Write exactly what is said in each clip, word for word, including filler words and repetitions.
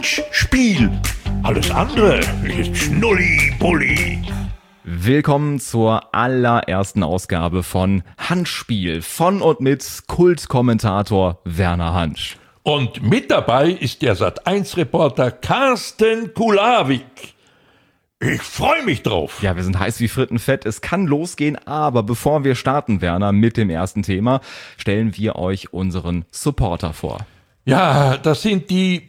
Handspiel. Alles andere ist Schnulli-Bulli. Willkommen zur allerersten Ausgabe von Handspiel von und mit Kultkommentator Werner Hansch. Und mit dabei ist der Sat eins Reporter Carsten Kulawik. Ich freue mich drauf. Ja, wir sind heiß wie Frittenfett. Es kann losgehen, aber bevor wir starten, Werner, mit dem ersten Thema, stellen wir euch unseren Supporter vor. Ja, das sind die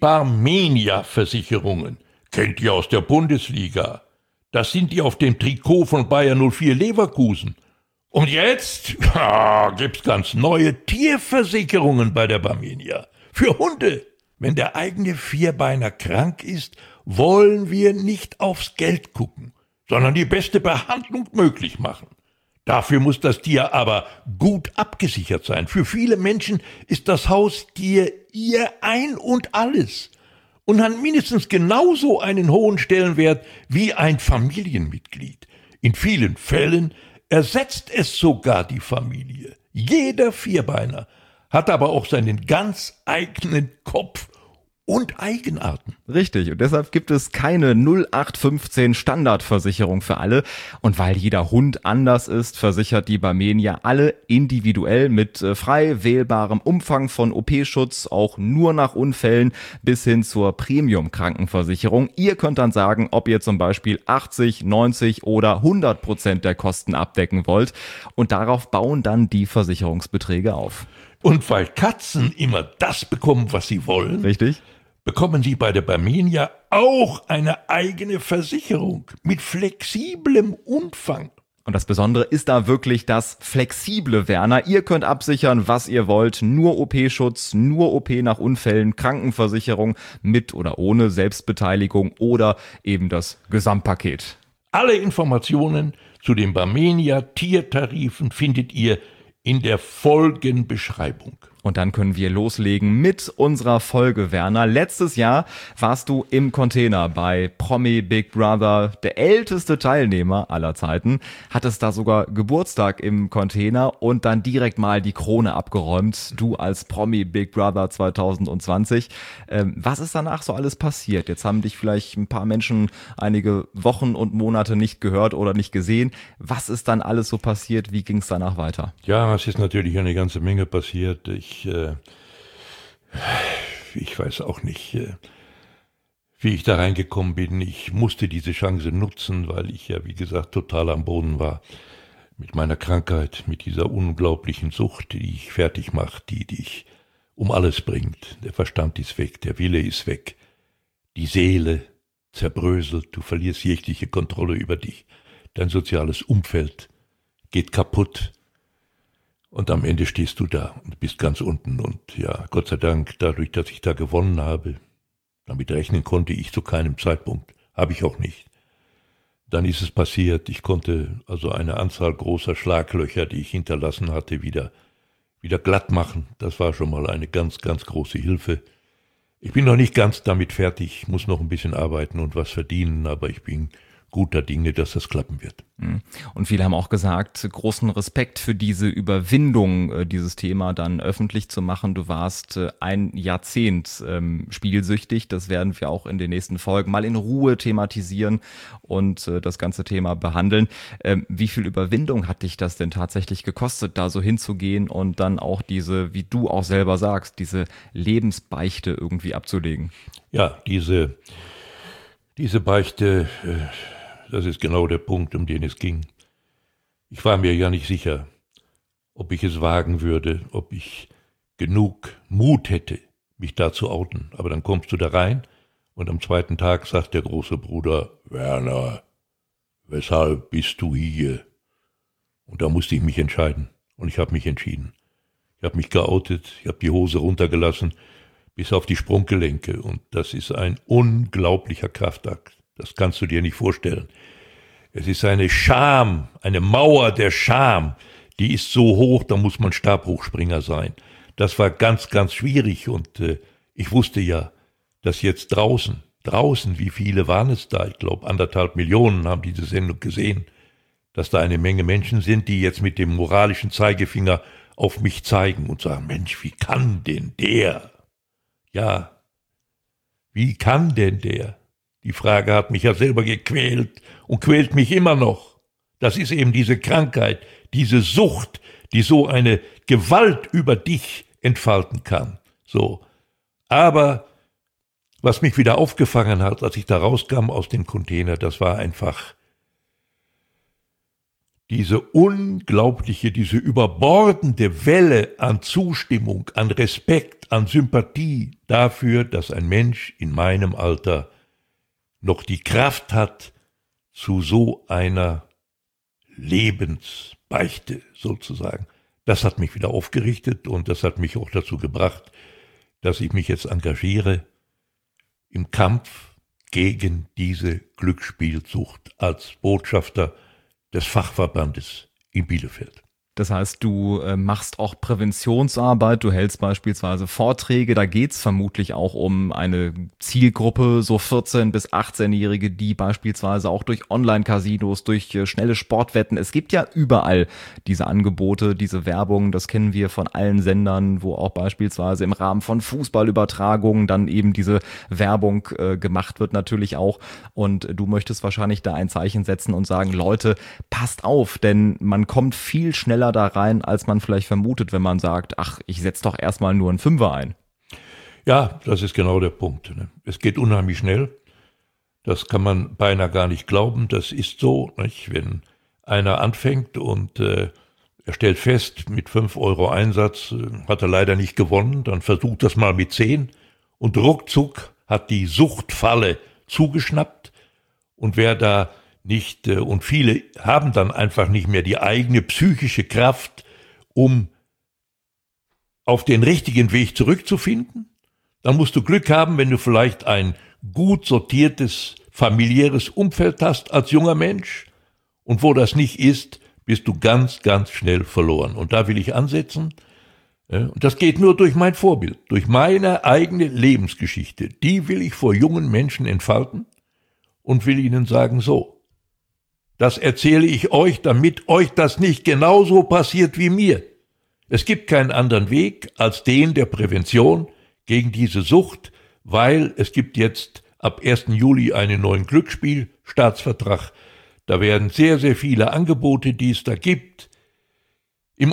Barmenia-Versicherungen. Kennt ihr aus der Bundesliga? Das sind die auf dem Trikot von Bayer null vier Leverkusen. Und jetzt ja, gibt's ganz neue Tierversicherungen bei der Barmenia. Für Hunde. Wenn der eigene Vierbeiner krank ist, wollen wir nicht aufs Geld gucken, sondern die beste Behandlung möglich machen. Dafür muss das Tier aber gut abgesichert sein. Für viele Menschen ist das Haustier ihr Ein und Alles und hat mindestens genauso einen hohen Stellenwert wie ein Familienmitglied. In vielen Fällen ersetzt es sogar die Familie. Jeder Vierbeiner hat aber auch seinen ganz eigenen Kopf und Eigenarten. Richtig, und deshalb gibt es keine null acht fünfzehn Standardversicherung für alle. Und weil jeder Hund anders ist, versichert die Barmenia alle individuell mit äh, frei wählbarem Umfang von O P-Schutz, auch nur nach Unfällen bis hin zur Premium-Krankenversicherung. Ihr könnt dann sagen, ob ihr zum Beispiel achtzig, neunzig oder hundert Prozent der Kosten abdecken wollt. Und darauf bauen dann die Versicherungsbeträge auf. Und weil Katzen immer das bekommen, was sie wollen, richtig, bekommen Sie bei der Barmenia auch eine eigene Versicherung mit flexiblem Umfang. Und das Besondere ist da wirklich das Flexible, Werner. Ihr könnt absichern, was ihr wollt. Nur O P-Schutz, nur O P nach Unfällen, Krankenversicherung mit oder ohne Selbstbeteiligung oder eben das Gesamtpaket. Alle Informationen zu den Barmenia Tiertarifen findet ihr in der Folgenbeschreibung. Und dann können wir loslegen mit unserer Folge, Werner. Letztes Jahr warst du im Container bei Promi Big Brother, der älteste Teilnehmer aller Zeiten. Hattest da sogar Geburtstag im Container und dann direkt mal die Krone abgeräumt. Du als Promi Big Brother zwanzig zwanzig. Ähm, was ist danach so alles passiert? Jetzt haben dich vielleicht ein paar Menschen einige Wochen und Monate nicht gehört oder nicht gesehen. Was ist dann alles so passiert? Wie ging es danach weiter? Ja, es ist natürlich eine ganze Menge passiert. Ich Ich, äh, ich weiß auch nicht, äh, wie ich da reingekommen bin. Ich musste diese Chance nutzen, weil ich ja, wie gesagt, total am Boden war. Mit meiner Krankheit, mit dieser unglaublichen Sucht, die ich fertig macht, die dich um alles bringt. Der Verstand ist weg, der Wille ist weg. Die Seele zerbröselt, du verlierst jegliche Kontrolle über dich. Dein soziales Umfeld geht kaputt. Und am Ende stehst du da und bist ganz unten. Und ja, Gott sei Dank, dadurch, dass ich da gewonnen habe, damit rechnen konnte ich zu keinem Zeitpunkt, habe ich auch nicht. Dann ist es passiert, ich konnte also eine Anzahl großer Schlaglöcher, die ich hinterlassen hatte, wieder, wieder glatt machen. Das war schon mal eine ganz, ganz große Hilfe. Ich bin noch nicht ganz damit fertig, muss noch ein bisschen arbeiten und was verdienen, aber ich bin guter Dinge, dass das klappen wird. Und viele haben auch gesagt, großen Respekt für diese Überwindung, dieses Thema dann öffentlich zu machen. Du warst ein Jahrzehnt ähm, spielsüchtig. Das werden wir auch in den nächsten Folgen mal in Ruhe thematisieren und äh, das ganze Thema behandeln. Ähm, wie viel Überwindung hat dich das denn tatsächlich gekostet, da so hinzugehen und dann auch diese, wie du auch selber sagst, diese Lebensbeichte irgendwie abzulegen? Ja, diese, diese Beichte, äh, das ist genau der Punkt, um den es ging. Ich war mir ja nicht sicher, ob ich es wagen würde, ob ich genug Mut hätte, mich da zu outen. Aber dann kommst du da rein und am zweiten Tag sagt der große Bruder, Werner, weshalb bist du hier? Und da musste ich mich entscheiden. Und ich habe mich entschieden. Ich habe mich geoutet, ich habe die Hose runtergelassen, bis auf die Sprunggelenke. Und das ist ein unglaublicher Kraftakt. Das kannst du dir nicht vorstellen. Es ist eine Scham, eine Mauer der Scham, die ist so hoch, da muss man Stabhochspringer sein. Das war ganz, ganz schwierig und äh, ich wusste ja, dass jetzt draußen, draußen, wie viele waren es da? Ich glaube, anderthalb Millionen haben diese Sendung gesehen, dass da eine Menge Menschen sind, die jetzt mit dem moralischen Zeigefinger auf mich zeigen und sagen, Mensch, wie kann denn der? Ja, Wie kann denn der? Die Frage hat mich ja selber gequält und quält mich immer noch. Das ist eben diese Krankheit, diese Sucht, die so eine Gewalt über dich entfalten kann. So. Aber was mich wieder aufgefangen hat, als ich da rauskam aus dem Container, das war einfach diese unglaubliche, diese überbordende Welle an Zustimmung, an Respekt, an Sympathie dafür, dass ein Mensch in meinem Alter noch die Kraft hat zu so einer Lebensbeichte sozusagen. Das hat mich wieder aufgerichtet und das hat mich auch dazu gebracht, dass ich mich jetzt engagiere im Kampf gegen diese Glücksspielsucht als Botschafter des Fachverbandes in Bielefeld. Das heißt, du äh, machst auch Präventionsarbeit, du hältst beispielsweise Vorträge, da geht's vermutlich auch um eine Zielgruppe, so vierzehn- bis achtzehnjährige, die beispielsweise auch durch Online-Casinos, durch äh, schnelle Sportwetten, es gibt ja überall diese Angebote, diese Werbung, das kennen wir von allen Sendern, wo auch beispielsweise im Rahmen von Fußballübertragungen dann eben diese Werbung äh, gemacht wird natürlich auch, und du möchtest wahrscheinlich da ein Zeichen setzen und sagen, Leute, passt auf, denn man kommt viel schneller da rein, als man vielleicht vermutet, wenn man sagt, ach, ich setze doch erstmal nur einen Fünfer ein. Ja, das ist genau der Punkt. Ne? Es geht unheimlich schnell. Das kann man beinahe gar nicht glauben. Das ist so, nicht? Wenn einer anfängt und äh, er stellt fest, mit fünf Euro Einsatz äh, hat er leider nicht gewonnen, dann versucht das mal mit zehn und ruckzuck hat die Suchtfalle zugeschnappt, und wer da nicht, und viele haben dann einfach nicht mehr die eigene psychische Kraft, um auf den richtigen Weg zurückzufinden. Dann musst du Glück haben, wenn du vielleicht ein gut sortiertes, familiäres Umfeld hast als junger Mensch, und wo das nicht ist, bist du ganz, ganz schnell verloren. Und da will ich ansetzen. Und das geht nur durch mein Vorbild, durch meine eigene Lebensgeschichte. Die will ich vor jungen Menschen entfalten und will ihnen sagen, so, das erzähle ich euch, damit euch das nicht genauso passiert wie mir. Es gibt keinen anderen Weg als den der Prävention gegen diese Sucht, weil es gibt jetzt ab ersten Juli einen neuen Glücksspielstaatsvertrag. Da werden sehr, sehr viele Angebote, die es da gibt, im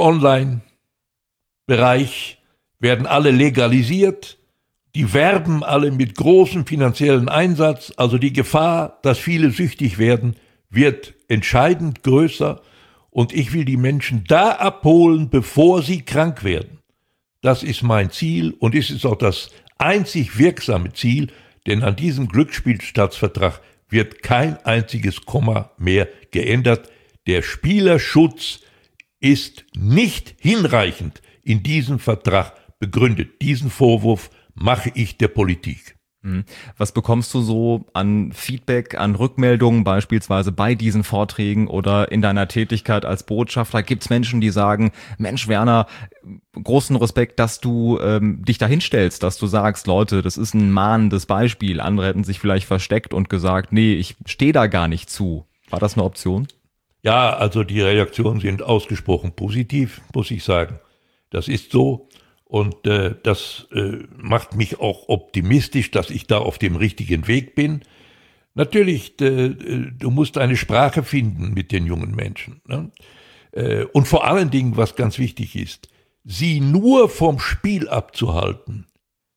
Online-Bereich werden alle legalisiert. Die werben alle mit großem finanziellen Einsatz. Also die Gefahr, dass viele süchtig werden, wird entscheidend größer, und ich will die Menschen da abholen, bevor sie krank werden. Das ist mein Ziel, und es ist auch das einzig wirksame Ziel, denn an diesem Glücksspielstaatsvertrag wird kein einziges Komma mehr geändert. Der Spielerschutz ist nicht hinreichend in diesem Vertrag begründet. Diesen Vorwurf mache ich der Politik. Was bekommst du so an Feedback, an Rückmeldungen beispielsweise bei diesen Vorträgen oder in deiner Tätigkeit als Botschafter? Gibt es Menschen, die sagen, Mensch Werner, großen Respekt, dass du ähm, dich da hinstellst, dass du sagst, Leute, das ist ein mahnendes Beispiel. Andere hätten sich vielleicht versteckt und gesagt, nee, ich stehe da gar nicht zu. War das eine Option? Ja, also die Reaktionen sind ausgesprochen positiv, muss ich sagen. Das ist so. Und äh, das äh, macht mich auch optimistisch, dass ich da auf dem richtigen Weg bin. Natürlich, äh, du musst eine Sprache finden mit den jungen Menschen. Ne? Äh, und vor allen Dingen, was ganz wichtig ist, sie nur vom Spiel abzuhalten,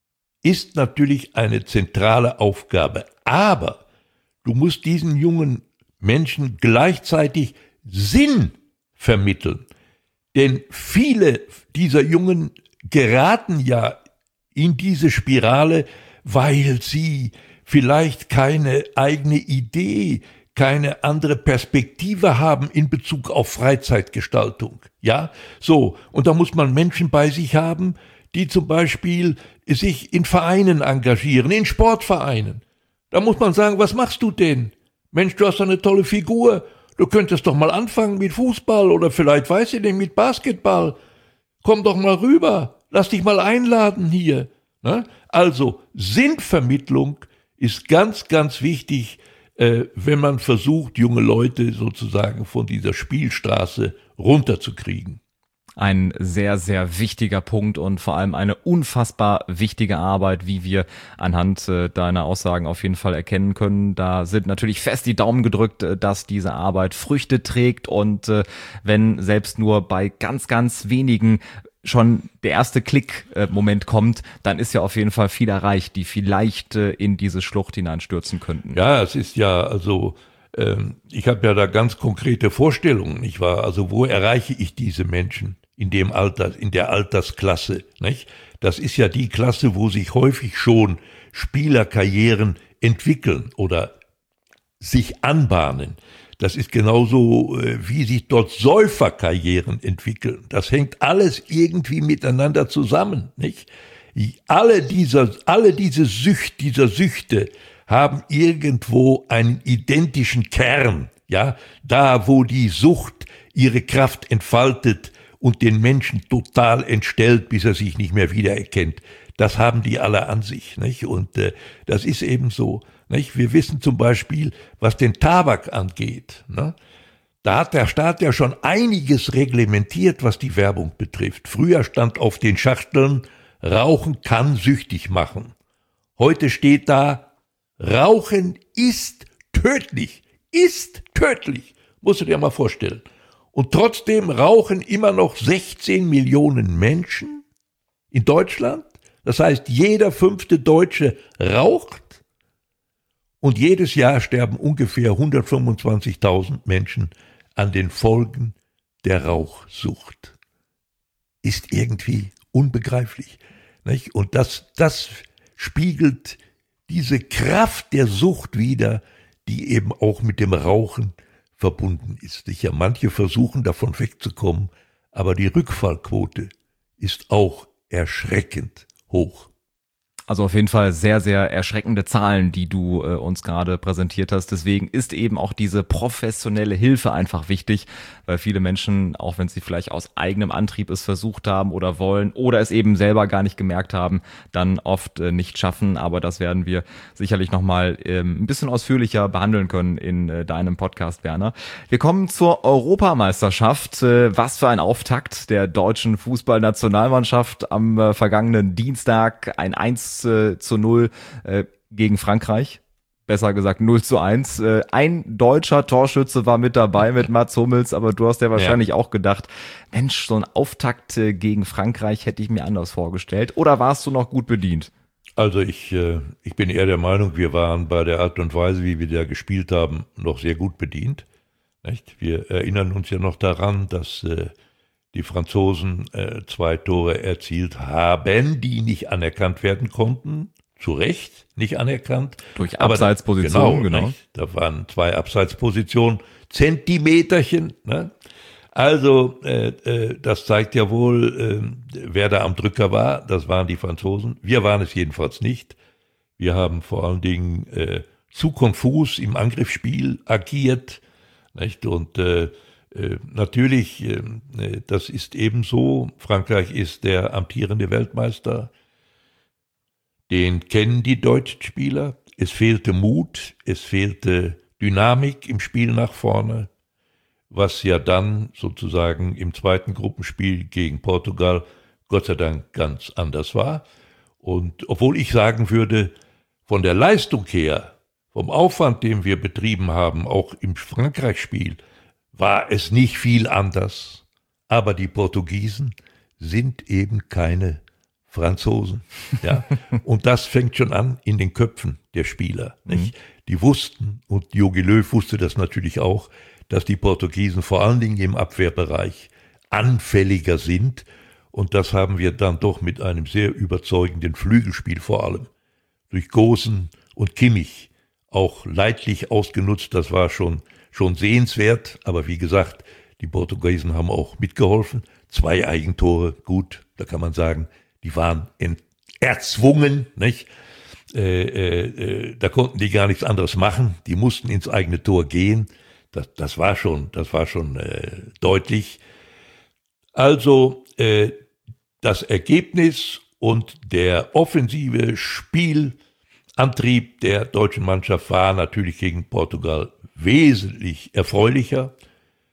ist natürlich eine zentrale Aufgabe. Aber du musst diesen jungen Menschen gleichzeitig Sinn vermitteln. Denn viele dieser jungen geraten ja in diese Spirale, weil sie vielleicht keine eigene Idee, keine andere Perspektive haben in Bezug auf Freizeitgestaltung. Ja, so. Und da muss man Menschen bei sich haben, die zum Beispiel sich in Vereinen engagieren, in Sportvereinen. Da muss man sagen, was machst du denn? Mensch, du hast eine tolle Figur. Du könntest doch mal anfangen mit Fußball oder vielleicht, weiß ich nicht, mit Basketball. Komm doch mal rüber, lass dich mal einladen hier. Ne? Also Sinnvermittlung ist ganz, ganz wichtig, äh, wenn man versucht, junge Leute sozusagen von dieser Spielstraße runterzukriegen. ein sehr, sehr wichtiger Punkt und vor allem eine unfassbar wichtige Arbeit, wie wir anhand äh, deiner Aussagen auf jeden Fall erkennen können. Da sind natürlich fest die Daumen gedrückt, äh, dass diese Arbeit Früchte trägt und äh, wenn selbst nur bei ganz, ganz wenigen schon der erste Klick-Moment kommt, dann ist ja auf jeden Fall viel erreicht, die vielleicht äh, in diese Schlucht hineinstürzen könnten. Ja, es ist ja, also ähm, ich habe ja da ganz konkrete Vorstellungen, nicht wahr? Also wo erreiche ich diese Menschen in dem Alter, in der Altersklasse, nicht? Das ist ja die Klasse, wo sich häufig schon Spielerkarrieren entwickeln oder sich anbahnen. Das ist genauso, wie sich dort Säuferkarrieren entwickeln. Das hängt alles irgendwie miteinander zusammen, nicht? Alle dieser, alle diese Sücht, dieser Süchte haben irgendwo einen identischen Kern, ja? Da, wo die Sucht ihre Kraft entfaltet und den Menschen total entstellt, bis er sich nicht mehr wiedererkennt. Das haben die alle an sich, nicht? Und äh, das ist eben so. Nicht? Wir wissen zum Beispiel, was den Tabak angeht. Ne? Da hat der Staat ja schon einiges reglementiert, was die Werbung betrifft. Früher stand auf den Schachteln, Rauchen kann süchtig machen. Heute steht da, Rauchen ist tödlich. Ist tödlich. Musst du dir mal vorstellen. Und trotzdem rauchen immer noch sechzehn Millionen Menschen in Deutschland. Das heißt, jeder fünfte Deutsche raucht. Und jedes Jahr sterben ungefähr hundertfünfundzwanzigtausend Menschen an den Folgen der Rauchsucht. Ist irgendwie unbegreiflich, nicht? Und das, das spiegelt diese Kraft der Sucht wider, die eben auch mit dem Rauchen verbunden ist. Sicher, manche versuchen davon wegzukommen, aber die Rückfallquote ist auch erschreckend hoch. Also auf jeden Fall sehr, sehr erschreckende Zahlen, die du äh, uns gerade präsentiert hast. Deswegen ist eben auch diese professionelle Hilfe einfach wichtig, weil viele Menschen, auch wenn sie vielleicht aus eigenem Antrieb es versucht haben oder wollen oder es eben selber gar nicht gemerkt haben, dann oft äh, nicht schaffen. Aber das werden wir sicherlich nochmal ähm, ein bisschen ausführlicher behandeln können in äh, deinem Podcast, Werner. Wir kommen zur Europameisterschaft. Äh, was für ein Auftakt der deutschen Fußballnationalmannschaft am äh, vergangenen Dienstag. Ein eins zu null äh, gegen Frankreich. Besser gesagt null zu eins. Äh, ein deutscher Torschütze war mit dabei, mit Mats Hummels, aber du hast ja wahrscheinlich ja. auch gedacht, Mensch, so ein Auftakt äh, gegen Frankreich hätte ich mir anders vorgestellt. Oder warst du noch gut bedient? Also ich, äh, ich bin eher der Meinung, wir waren bei der Art und Weise, wie wir da gespielt haben, noch sehr gut bedient. Nicht? Wir erinnern uns ja noch daran, dass äh, die Franzosen äh, zwei Tore erzielt haben, die nicht anerkannt werden konnten. Zu Recht nicht anerkannt. Durch Abseitspositionen, genau. genau. Da waren zwei Abseitspositionen, Zentimeterchen. Ne? Also äh, äh, das zeigt ja wohl, äh, wer da am Drücker war. Das waren die Franzosen. Wir waren es jedenfalls nicht. Wir haben vor allen Dingen äh, zu konfus im Angriffsspiel agiert. Nicht? Und äh, Äh, natürlich, äh, das ist ebenso. Frankreich ist der amtierende Weltmeister. Den kennen die deutschen Spieler. Es fehlte Mut, es fehlte Dynamik im Spiel nach vorne, was ja dann sozusagen im zweiten Gruppenspiel gegen Portugal Gott sei Dank ganz anders war. Und obwohl ich sagen würde, von der Leistung her, vom Aufwand, den wir betrieben haben, auch im Frankreich-Spiel, war es nicht viel anders. Aber die Portugiesen sind eben keine Franzosen. Ja? Und das fängt schon an in den Köpfen der Spieler. Nicht? Mhm. Die wussten, und Jogi Löw wusste das natürlich auch, dass die Portugiesen vor allen Dingen im Abwehrbereich anfälliger sind. Und das haben wir dann doch mit einem sehr überzeugenden Flügelspiel vor allem durch Goosen und Kimmich auch leidlich ausgenutzt. Das war schon Schon sehenswert, aber wie gesagt, die Portugiesen haben auch mitgeholfen. Zwei Eigentore, gut, da kann man sagen, die waren ent- erzwungen, nicht? Äh, äh, da konnten die gar nichts anderes machen. Die mussten ins eigene Tor gehen. Das, das war schon, das war schon äh, deutlich. Also äh, das Ergebnis und der offensive Spielantrieb der deutschen Mannschaft war natürlich gegen Portugal wesentlich erfreulicher.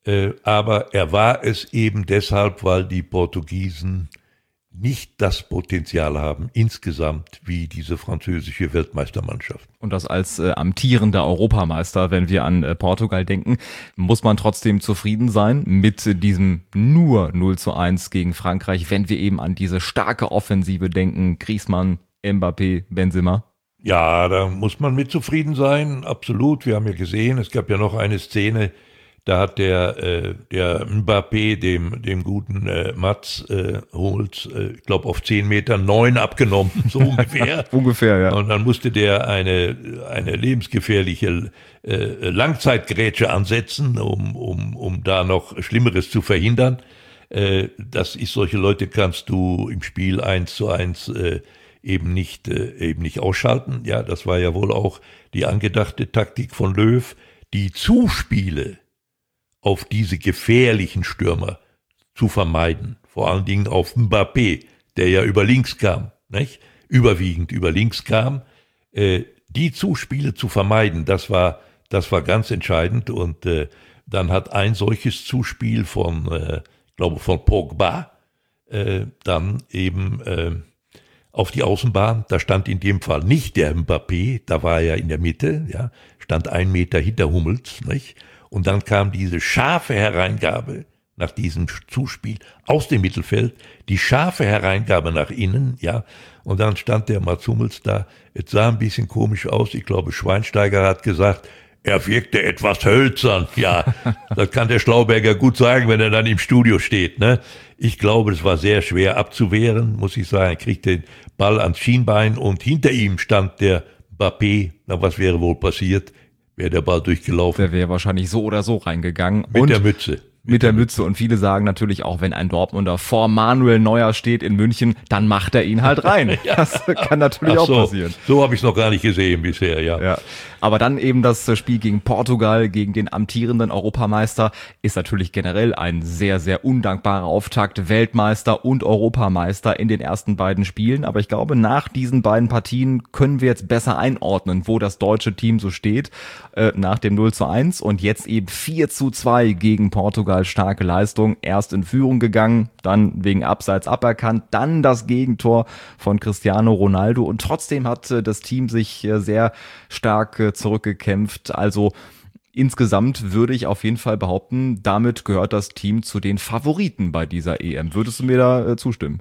Äh, aber er war es eben deshalb, weil die Portugiesen nicht das Potenzial haben, insgesamt, wie diese französische Weltmeistermannschaft. Und das als äh, amtierender Europameister, wenn wir an äh, Portugal denken, muss man trotzdem zufrieden sein mit äh, diesem nur null zu eins gegen Frankreich, wenn wir eben an diese starke Offensive denken, Griezmann, Mbappé, Benzema. Ja, da muss man mit zufrieden sein, absolut. Wir haben ja gesehen, es gab ja noch eine Szene, da hat der, äh, der Mbappé dem, dem guten äh, Mats äh, Hummels, äh, ich glaube auf zehn Meter neun abgenommen, so ungefähr. Ungefähr, ja. Und dann musste der eine, eine lebensgefährliche äh, Langzeitgrätsche ansetzen, um, um, um da noch Schlimmeres zu verhindern. Äh, das ist, solche Leute kannst du im Spiel eins zu eins äh, eben nicht, äh, eben nicht ausschalten. Ja, das war ja wohl auch die angedachte Taktik von Löw, die Zuspiele auf diese gefährlichen Stürmer zu vermeiden. Vor allen Dingen auf Mbappé, der ja über links kam, nicht? Überwiegend über links kam. Äh, die Zuspiele zu vermeiden, das war, das war ganz entscheidend. Und äh, dann hat ein solches Zuspiel von, äh, ich glaube von Pogba, äh, dann eben äh, auf die Außenbahn. Da stand in dem Fall nicht der Mbappé, da war er in der Mitte, ja, stand ein Meter hinter Hummels, nicht? Und dann kam diese scharfe Hereingabe nach diesem Zuspiel aus dem Mittelfeld, die scharfe Hereingabe nach innen, ja. Und dann stand der Mats Hummels da. Es sah ein bisschen komisch aus. Ich glaube, Schweinsteiger hat gesagt, er wirkte etwas hölzern. Ja, das kann der Schlauberger gut sagen, wenn er dann im Studio steht, ne? Ich glaube, es war sehr schwer abzuwehren, muss ich sagen. Er kriegt den Ball ans Schienbein und hinter ihm stand der Mbappé. Na, was wäre wohl passiert? Wäre der Ball durchgelaufen. Der wäre wahrscheinlich so oder so reingegangen. Mit und der Mütze. Mit der Mütze. Und viele sagen natürlich auch, wenn ein Dortmunder vor Manuel Neuer steht in München, dann macht er ihn halt rein. Ja. Das kann natürlich Ach so, auch passieren. So habe ich es noch gar nicht gesehen bisher, ja. ja. Aber dann eben das Spiel gegen Portugal, gegen den amtierenden Europameister, ist natürlich generell ein sehr, sehr undankbarer Auftakt. Weltmeister und Europameister in den ersten beiden Spielen. Aber ich glaube, nach diesen beiden Partien können wir jetzt besser einordnen, wo das deutsche Team so steht. Äh, nach dem null zu eins und jetzt eben vier zu zwei gegen Portugal. Starke Leistung, erst in Führung gegangen, dann wegen Abseits aberkannt, dann das Gegentor von Cristiano Ronaldo und trotzdem hat das Team sich sehr stark zurückgekämpft. Also insgesamt würde ich auf jeden Fall behaupten, damit gehört das Team zu den Favoriten bei dieser E M. Würdest du mir da zustimmen?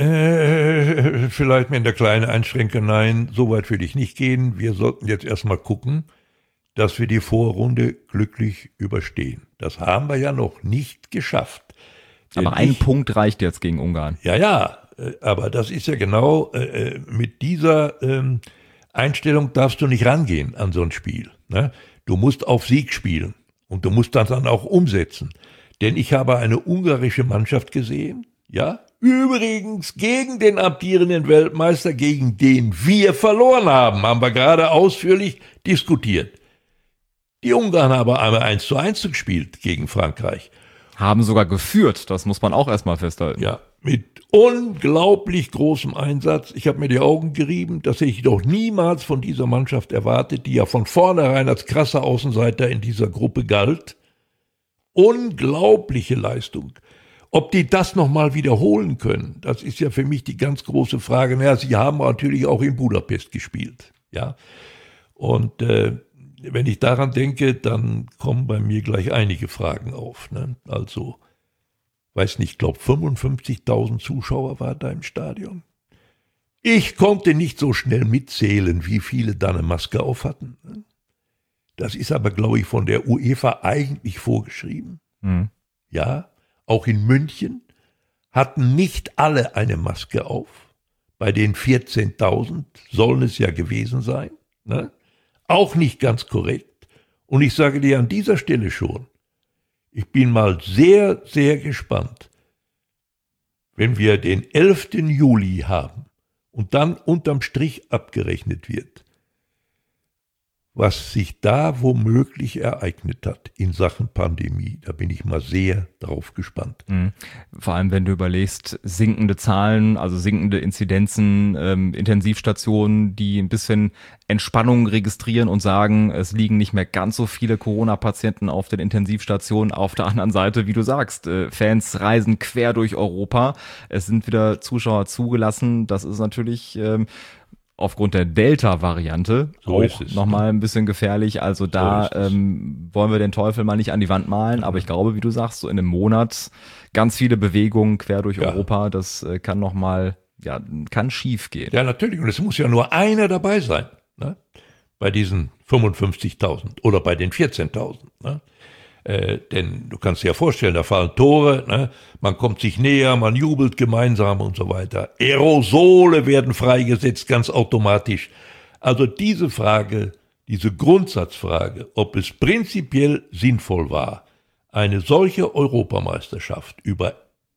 Äh, vielleicht mit der kleinen Einschränkung, nein, so weit würde ich nicht gehen. Wir sollten jetzt erstmal gucken, dass wir die Vorrunde glücklich überstehen. Das haben wir ja noch nicht geschafft. Aber ein ich, Punkt reicht jetzt gegen Ungarn. Ja, ja, aber das ist ja genau, äh, mit dieser ähm, Einstellung darfst du nicht rangehen an so ein Spiel. Ne? Du musst auf Sieg spielen und du musst das dann auch umsetzen. Denn ich habe eine ungarische Mannschaft gesehen, ja, übrigens gegen den amtierenden Weltmeister, gegen den wir verloren haben, haben wir gerade ausführlich diskutiert. Die Ungarn haben einmal eins zu eins gespielt gegen Frankreich. Haben sogar geführt, das muss man auch erstmal festhalten. Ja, mit unglaublich großem Einsatz. Ich habe mir die Augen gerieben, das hätte ich doch niemals von dieser Mannschaft erwartet, die ja von vornherein als krasser Außenseiter in dieser Gruppe galt. Unglaubliche Leistung. Ob die das nochmal wiederholen können, das ist ja für mich die ganz große Frage. Naja, sie haben natürlich auch in Budapest gespielt. Ja, und äh, wenn ich daran denke, dann kommen bei mir gleich einige Fragen auf. Ne? Also, weiß nicht, ich glaube fünfundfünfzigtausend Zuschauer waren da im Stadion. Ich konnte nicht so schnell mitzählen, wie viele da eine Maske auf hatten. Das ist aber, glaube ich, von der UEFA eigentlich vorgeschrieben. Mhm. Ja, auch in München hatten nicht alle eine Maske auf. Bei den vierzehntausend sollen es ja gewesen sein, ne? Auch nicht ganz korrekt. Und ich sage dir an dieser Stelle schon, ich bin mal sehr, sehr gespannt, wenn wir den elften Juli haben und dann unterm Strich abgerechnet wird, was sich da womöglich ereignet hat in Sachen Pandemie. Da bin ich mal sehr drauf gespannt. Mhm. Vor allem, wenn du überlegst, sinkende Zahlen, also sinkende Inzidenzen, ähm, Intensivstationen, die ein bisschen Entspannung registrieren und sagen, es liegen nicht mehr ganz so viele Corona-Patienten auf den Intensivstationen. Auf der anderen Seite, wie du sagst, äh, Fans reisen quer durch Europa. Es sind wieder Zuschauer zugelassen. Das ist natürlich ähm, aufgrund der Delta-Variante so auch nochmal ein bisschen gefährlich. Also da so ähm, wollen wir den Teufel mal nicht an die Wand malen. Aber ich glaube, wie du sagst, so in einem Monat ganz viele Bewegungen quer durch ja. Europa, das äh, kann nochmal, ja, kann schief gehen. Ja, natürlich. Und es muss ja nur einer dabei sein, ne? Bei diesen fünfundfünfzigtausend oder bei den vierzehntausend. Ne? Äh, denn du kannst dir ja vorstellen, da fallen Tore, ne? Man kommt sich näher, man jubelt gemeinsam und so weiter. Aerosole werden freigesetzt, ganz automatisch. Also diese Frage, diese Grundsatzfrage, ob es prinzipiell sinnvoll war, eine solche Europameisterschaft über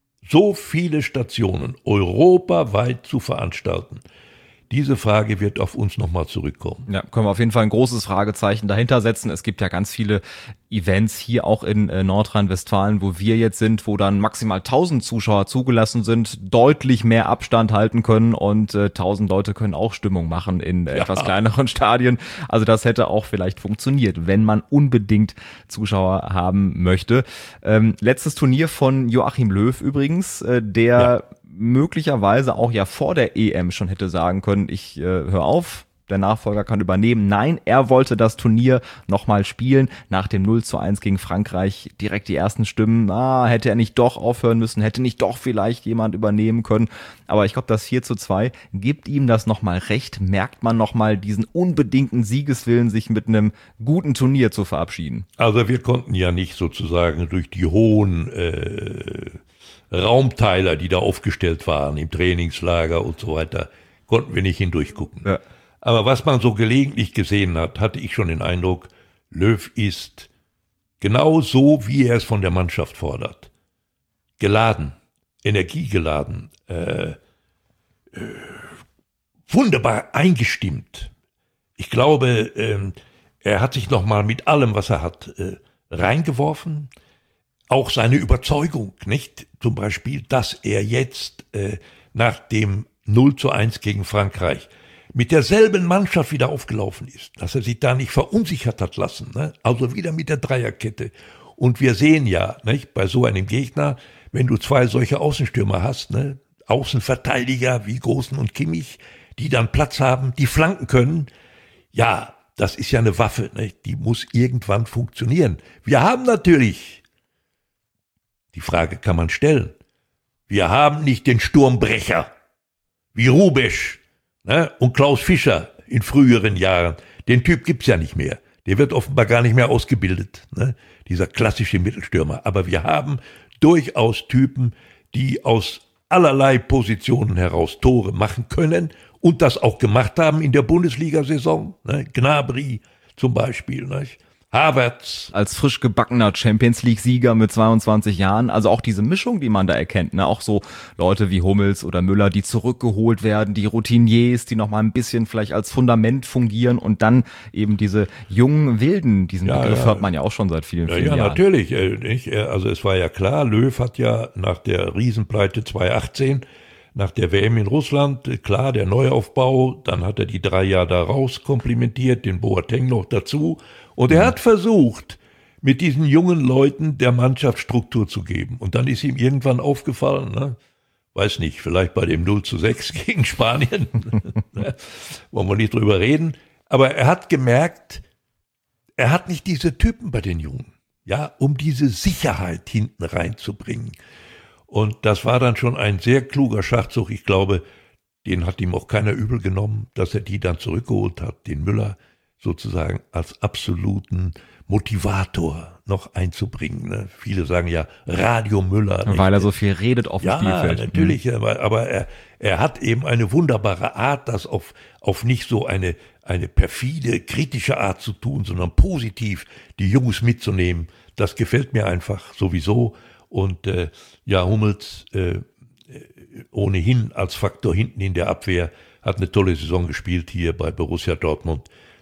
so viele Stationen europaweit zu veranstalten, diese Frage wird auf uns nochmal zurückkommen. Ja, können wir auf jeden Fall ein großes Fragezeichen dahinter setzen. Es gibt ja ganz viele Events hier auch in äh, Nordrhein-Westfalen, wo wir jetzt sind, wo dann maximal tausend Zuschauer zugelassen sind, deutlich mehr Abstand halten können und äh, tausend Leute können auch Stimmung machen in äh, ja. etwas kleineren Stadien. Also das hätte auch vielleicht funktioniert, wenn man unbedingt Zuschauer haben möchte. Ähm, letztes Turnier von Joachim Löw übrigens, äh, der ja. möglicherweise auch ja vor der E M schon hätte sagen können, ich äh, höre auf, der Nachfolger kann übernehmen. Nein, er wollte das Turnier nochmal spielen. Nach dem null zu eins gegen Frankreich direkt die ersten Stimmen. Ah, hätte er nicht doch aufhören müssen, hätte nicht doch vielleicht jemand übernehmen können. Aber ich glaube, das vier zu zwei gibt ihm das nochmal recht. Merkt man nochmal diesen unbedingten Siegeswillen, sich mit einem guten Turnier zu verabschieden. Also wir konnten ja nicht sozusagen durch die hohen äh Raumteiler, die da aufgestellt waren im Trainingslager und so weiter, konnten wir nicht hindurchgucken. Ja. Aber was man so gelegentlich gesehen hat, hatte ich schon den Eindruck, Löw ist genau so, wie er es von der Mannschaft fordert. Geladen, energiegeladen, äh, äh, wunderbar eingestimmt. Ich glaube, äh, er hat sich nochmal mit allem, was er hat, äh, reingeworfen. Auch seine Überzeugung, nicht? Zum Beispiel, dass er jetzt äh, nach dem null zu eins gegen Frankreich mit derselben Mannschaft wieder aufgelaufen ist, dass er sich da nicht verunsichert hat lassen, ne? Also wieder mit der Dreierkette. Und wir sehen ja, nicht, bei so einem Gegner, wenn du zwei solche Außenstürmer hast, ne, Außenverteidiger wie Großen und Kimmich, die dann Platz haben, die flanken können, ja, das ist ja eine Waffe, nicht? Die muss irgendwann funktionieren. Wir haben natürlich, die Frage kann man stellen, wir haben nicht den Sturmbrecher wie Rubesch, ne, und Klaus Fischer in früheren Jahren. Den Typ gibt's ja nicht mehr. Der wird offenbar gar nicht mehr ausgebildet, ne, dieser klassische Mittelstürmer. Aber wir haben durchaus Typen, die aus allerlei Positionen heraus Tore machen können und das auch gemacht haben in der Bundesliga-Saison. Ne? Gnabry zum Beispiel, ne? Havertz. Als frisch gebackener Champions-League-Sieger mit zweiundzwanzig Jahren, also auch diese Mischung, die man da erkennt, ne? Auch so Leute wie Hummels oder Müller, die zurückgeholt werden, die Routiniers, die nochmal ein bisschen vielleicht als Fundament fungieren und dann eben diese jungen Wilden, diesen ja, Begriff ja. hört man ja auch schon seit vielen, vielen ja, ja, Jahren. Ja, natürlich. Äh, nicht? Also es war ja klar, Löw hat ja nach der Riesenpleite zweitausendachtzehn, nach der W M in Russland, klar, der Neuaufbau, dann hat er die drei Jahre da raus komplimentiert, den Boateng noch dazu. Und er hat versucht, mit diesen jungen Leuten der Mannschaft Struktur zu geben. Und dann ist ihm irgendwann aufgefallen, ne? Weiß nicht, vielleicht bei dem null zu sechs gegen Spanien, wollen wir nicht drüber reden. Aber er hat gemerkt, er hat nicht diese Typen bei den Jungen, ja, um diese Sicherheit hinten reinzubringen. Und das war dann schon ein sehr kluger Schachzug. Ich glaube, den hat ihm auch keiner übel genommen, dass er die dann zurückgeholt hat, den Müller sozusagen als absoluten Motivator noch einzubringen. Ne? Viele sagen ja Radio Müller. Nicht? Weil er so viel redet auf dem ja, Spielfeld. Ja, natürlich, mhm. aber, aber er, er hat eben eine wunderbare Art, das auf, auf nicht so eine, eine perfide, kritische Art zu tun, sondern positiv die Jungs mitzunehmen. Das gefällt mir einfach sowieso. Und äh, ja, Hummels äh, ohnehin als Faktor hinten in der Abwehr hat eine tolle Saison gespielt hier bei Borussia Dortmund.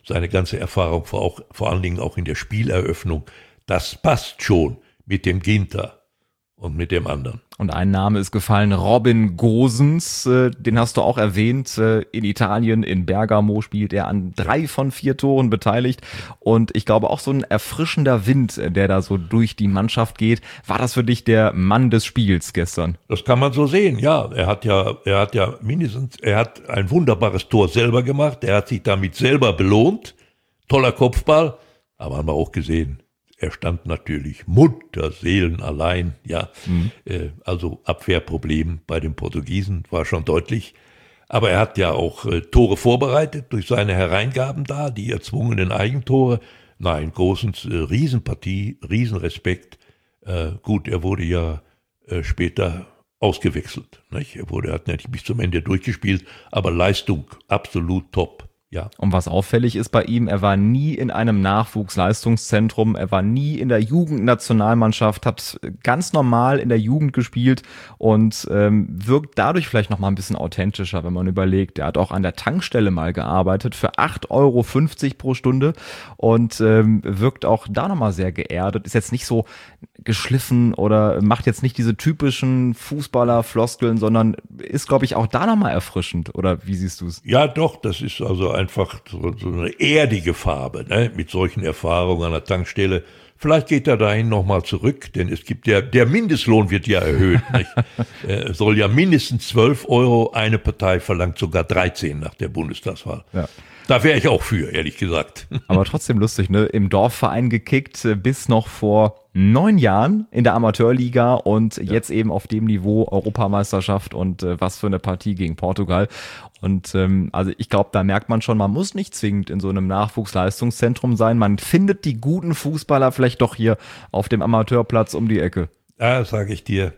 seine ganze Erfahrung, vor, auch, vor allen Dingen auch in der Spieleröffnung, das passt schon mit dem Ginter und mit dem anderen. Und ein Name ist gefallen, Robin Gosens, äh, den hast du auch erwähnt, äh, in Italien, in Bergamo spielt er an drei von vier Toren beteiligt und ich glaube auch so ein erfrischender Wind, der da so durch die Mannschaft geht. War das für dich der Mann des Spiels gestern? Das kann man so sehen, ja. Er hat ja, er hat ja mindestens, er hat ein wunderbares Tor selber gemacht, er hat sich damit selber belohnt, toller Kopfball, aber haben wir auch gesehen, er stand natürlich mutterseelenallein, ja, mhm. äh, also Abwehrproblem bei den Portugiesen war schon deutlich. Aber er hat ja auch äh, Tore vorbereitet durch seine Hereingaben da, die erzwungenen Eigentore. Nein, Gosens äh, Riesenpartie, Riesenrespekt. Äh, gut, er wurde ja äh, später ausgewechselt. Nicht? Er wurde, er hat nicht bis zum Ende durchgespielt, aber Leistung absolut top. Ja. Und was auffällig ist bei ihm, er war nie in einem Nachwuchsleistungszentrum, er war nie in der Jugendnationalmannschaft, hat ganz normal in der Jugend gespielt und ähm, wirkt dadurch vielleicht noch mal ein bisschen authentischer, wenn man überlegt. Er hat auch an der Tankstelle mal gearbeitet für acht Euro fünfzig pro Stunde und ähm, wirkt auch da noch mal sehr geerdet. Ist jetzt nicht so geschliffen oder macht jetzt nicht diese typischen Fußballer-Floskeln, sondern ist, glaube ich, auch da noch mal erfrischend. Oder wie siehst du es? Ja, doch, das ist also einfach so, so eine erdige Farbe, ne? Mit solchen Erfahrungen an der Tankstelle. Vielleicht geht er dahin nochmal zurück, denn es gibt ja, der Mindestlohn wird ja erhöht, nicht? äh, soll ja mindestens zwölf Euro, eine Partei verlangt sogar dreizehn nach der Bundestagswahl. Ja. Da wäre ich auch für, ehrlich gesagt. Aber trotzdem lustig, ne? Im Dorfverein gekickt, bis noch vor neun Jahren in der Amateurliga und ja. jetzt eben auf dem Niveau Europameisterschaft und äh, was für eine Partie gegen Portugal. Und ähm, also ich glaube, da merkt man schon, man muss nicht zwingend in so einem Nachwuchsleistungszentrum sein. Man findet die guten Fußballer vielleicht doch hier auf dem Amateurplatz um die Ecke. Ja, sage ich dir,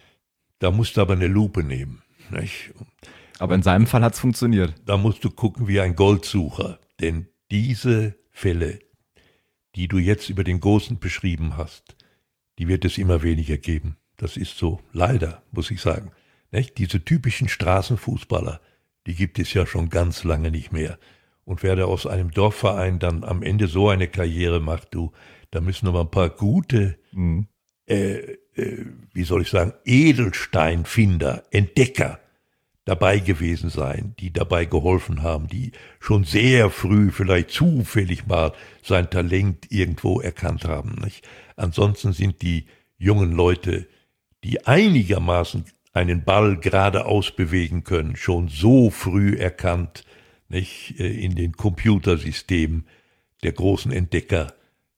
da musst du aber eine Lupe nehmen, nicht? Aber in seinem Fall hat es funktioniert. Da musst du gucken wie ein Goldsucher, denn diese Fälle, die du jetzt über den Gosens beschrieben hast, die wird es immer weniger geben. Das ist so, leider, muss ich sagen. Nicht? Diese typischen Straßenfußballer, die gibt es ja schon ganz lange nicht mehr. Und wer da aus einem Dorfverein dann am Ende so eine Karriere macht, du, da müssen noch mal ein paar gute, mhm. äh, äh, wie soll ich sagen, Edelsteinfinder, Entdecker dabei gewesen sein, die dabei geholfen haben, die schon sehr früh vielleicht zufällig mal sein Talent irgendwo erkannt haben. Nicht? Ansonsten sind die jungen Leute, die einigermaßen einen Ball geradeaus bewegen können, schon so früh erkannt, nicht? In den Computersystemen der großen Entdecker.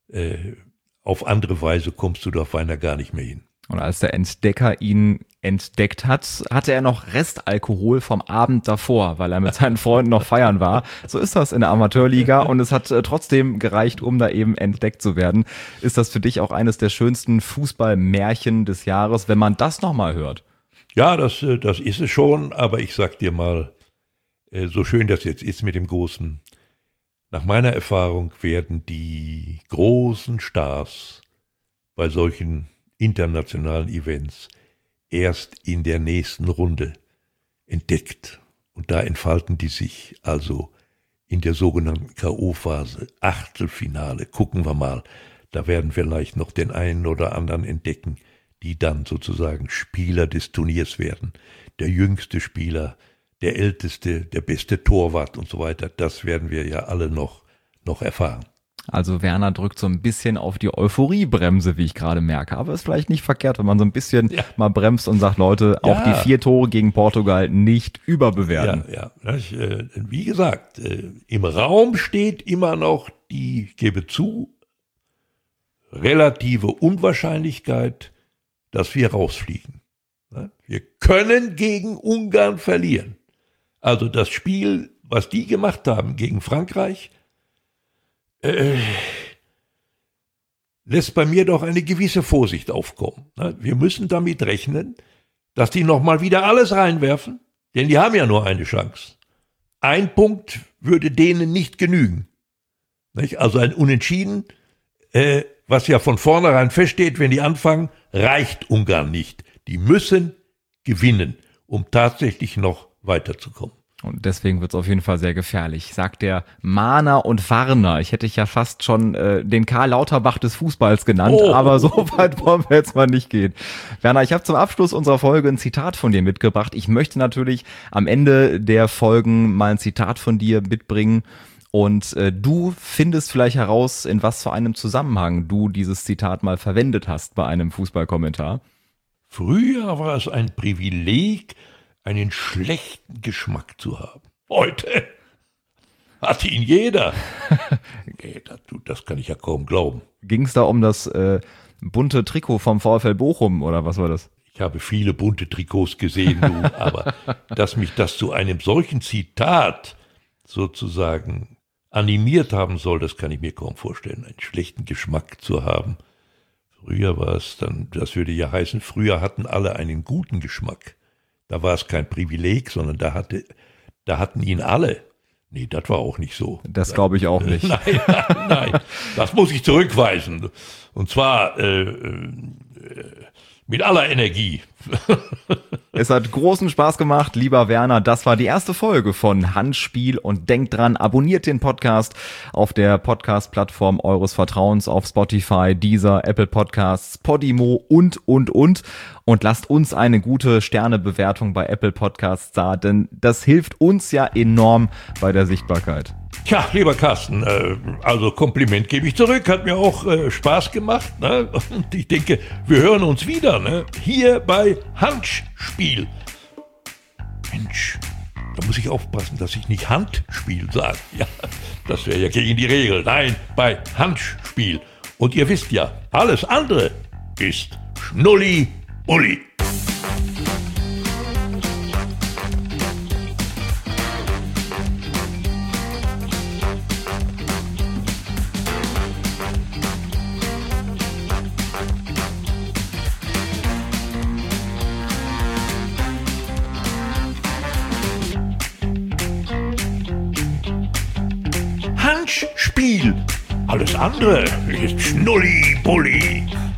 Auf andere Weise kommst du da feiner gar nicht mehr hin. Und als der Entdecker ihn entdeckt hat, hatte er noch Restalkohol vom Abend davor, weil er mit seinen Freunden noch feiern war. So ist das in der Amateurliga und es hat äh, trotzdem gereicht, um da eben entdeckt zu werden. Ist das für dich auch eines der schönsten Fußballmärchen des Jahres, wenn man das nochmal hört? Ja, das, das ist es schon, aber ich sag dir mal, äh, so schön das jetzt ist mit dem Großen, nach meiner Erfahrung werden die großen Stars bei solchen internationalen Events erst in der nächsten Runde entdeckt. Und da entfalten die sich also in der sogenannten K O-Phase, Achtelfinale. Gucken wir mal, da werden wir vielleicht noch den einen oder anderen entdecken, die dann sozusagen Spieler des Turniers werden. Der jüngste Spieler, der älteste, der beste Torwart und so weiter. Das werden wir ja alle noch, noch erfahren. Also Werner drückt so ein bisschen auf die Euphoriebremse, wie ich gerade merke. Aber ist vielleicht nicht verkehrt, wenn man so ein bisschen ja. mal bremst und sagt, Leute, ja. auch die vier Tore gegen Portugal nicht überbewerten. Ja, ja. Ich, äh, wie gesagt, äh, im Raum steht immer noch die, ich gebe zu, relative Unwahrscheinlichkeit, dass wir rausfliegen. Wir können gegen Ungarn verlieren. Also das Spiel, was die gemacht haben gegen Frankreich, Äh, lässt bei mir doch eine gewisse Vorsicht aufkommen. Wir müssen damit rechnen, dass die nochmal wieder alles reinwerfen, denn die haben ja nur eine Chance. Ein Punkt würde denen nicht genügen. Also ein Unentschieden, äh, was ja von vornherein feststeht, wenn die anfangen, reicht Ungarn nicht. Die müssen gewinnen, um tatsächlich noch weiterzukommen. Und deswegen wird es auf jeden Fall sehr gefährlich, sagt der Mahner und Warner. Ich hätte dich ja fast schon äh, den Karl Lauterbach des Fußballs genannt, oh. aber so weit wollen wir jetzt mal nicht gehen. Werner, ich habe zum Abschluss unserer Folge ein Zitat von dir mitgebracht. Ich möchte natürlich am Ende der Folgen mal ein Zitat von dir mitbringen. Und äh, du findest vielleicht heraus, in was für einem Zusammenhang du dieses Zitat mal verwendet hast bei einem Fußballkommentar. Früher war es ein Privileg, einen schlechten Geschmack zu haben. Heute hat ihn jeder. Nee, das, das kann ich ja kaum glauben. Ging es da um das äh, bunte Trikot vom VfL Bochum oder was war das? Ich habe viele bunte Trikots gesehen, du, aber dass mich das zu einem solchen Zitat sozusagen animiert haben soll, das kann ich mir kaum vorstellen, einen schlechten Geschmack zu haben. Früher war es dann, das würde ja heißen, früher hatten alle einen guten Geschmack. Da war es kein Privileg, sondern da hatte, da hatten ihn alle. Nee, das war auch nicht so. Das glaube ich auch nicht. Nein, nein, nein, das muss ich zurückweisen. Und zwar äh, äh, mit aller Energie. Es hat großen Spaß gemacht, lieber Werner. Das war die erste Folge von Handspiel und denkt dran, abonniert den Podcast auf der Podcast-Plattform eures Vertrauens auf Spotify, Deezer, Apple Podcasts, Podimo und, und, und. Und lasst uns eine gute Sternebewertung bei Apple Podcasts da, denn das hilft uns ja enorm bei der Sichtbarkeit. Tja, lieber Carsten, äh, also Kompliment gebe ich zurück, hat mir auch äh, Spaß gemacht, ne? Und ich denke, wir hören uns wieder, ne? Hier bei Handspiel. Mensch, da muss ich aufpassen, dass ich nicht Handspiel sage. Ja, das wäre ja gegen die Regel. Nein, bei Handspiel. Und ihr wisst ja, alles andere ist Schnulli-Bulli. Handspiel. Alles andere ist Schnulli-Bulli.